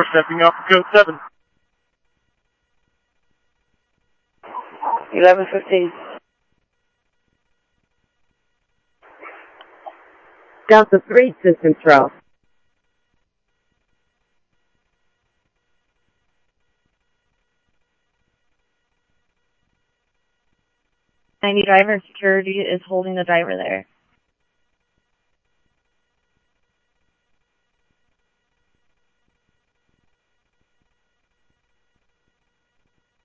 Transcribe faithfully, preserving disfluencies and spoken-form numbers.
stepping off of code seven. eleven fifteen. Delta three, system throw. ninety driver security is holding the driver there.